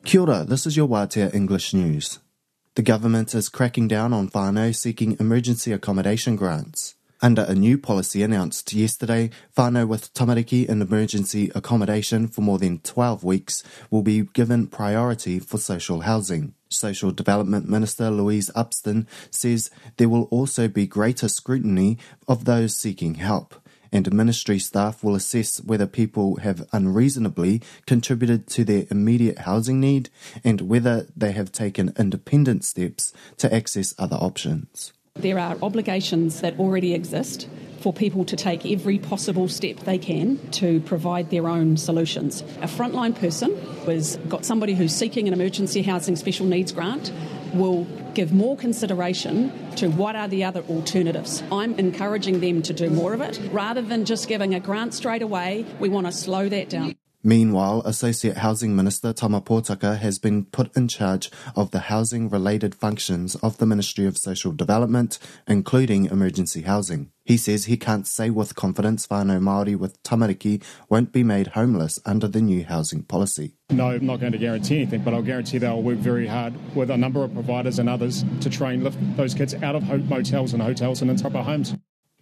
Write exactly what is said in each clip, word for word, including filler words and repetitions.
Kia ora, this is your Wātea English News. The government is cracking down on whānau seeking emergency accommodation grants. Under a new policy announced yesterday, whānau with tamariki in emergency accommodation for more than twelve weeks will be given priority for social housing. Social Development Minister Louise Upston says there will also be greater scrutiny of those seeking help, and ministry staff will assess whether people have unreasonably contributed to their immediate housing need and whether they have taken independent steps to access other options. There are obligations that already exist for people to take every possible step they can to provide their own solutions. A frontline person has got somebody who's seeking an emergency housing special needs grant will give more consideration to what are the other alternatives. I'm encouraging them to do more of it. Rather than just giving a grant straight away, we want to slow that down. Meanwhile, Associate Housing Minister Tama Potaka has been put in charge of the housing-related functions of the Ministry of Social Development, including emergency housing. He says he can't say with confidence whānau Māori with tamariki won't be made homeless under the new housing policy. No, I'm not going to guarantee anything, but I'll guarantee they'll work very hard with a number of providers and others to try and lift those kids out of motels and hotels and into proper homes.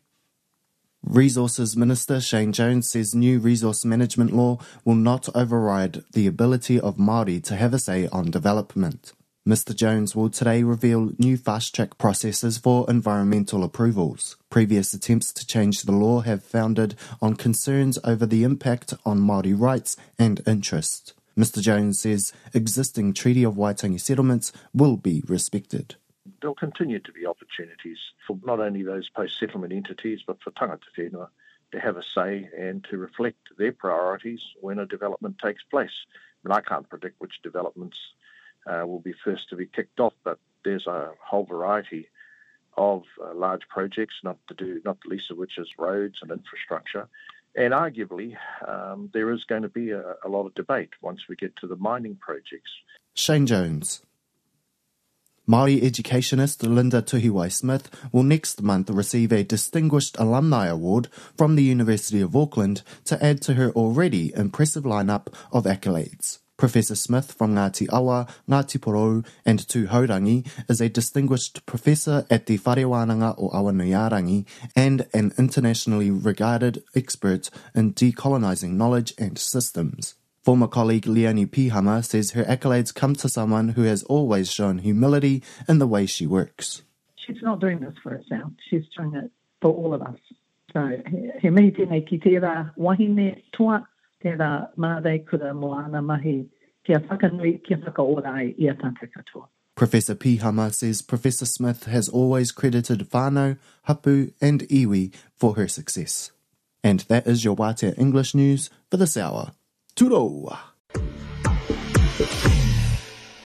Resources Minister Shane Jones says new resource management law will not override the ability of Māori to have a say on development. Mister Jones will today reveal new fast-track processes for environmental approvals. Previous attempts to change the law have founded on concerns over the impact on Māori rights and interests. Mister Jones says existing Treaty of Waitangi settlements will be respected. There'll continue to be opportunities for not only those post-settlement entities, but for tangata whenua to have a say and to reflect their priorities when a development takes place. I mean, I can't predict which developments uh, will be first to be kicked off, but there's a whole variety of uh, large projects, not to do, not the least of which is roads and infrastructure. And arguably, um, there is going to be a, a lot of debate once we get to the mining projects. Shane Jones. Māori educationist Linda Tuhiwai-Smith will next month receive a Distinguished Alumni Award from the University of Auckland to add to her already impressive lineup of accolades. Professor Smith from Ngāti Awa, Ngāti Porou and Tūhourangi is a distinguished professor at the Wharewānanga o Awanuiarangi and an internationally regarded expert in decolonising knowledge and systems. Former colleague Leonie Pihama says her accolades come to someone who has always shown humility in the way she works. She's not doing this for herself. She's doing it for all of us. So he mihi tēnei ki tērā wahine toa, tērā mārei kura moana mahi, kia whakanui, kia whakaora ai ia tātou katoa. Professor Pihama says Professor Smith has always credited whānau, hapu and iwi for her success. And that is your Wātea English News for this hour. Turo!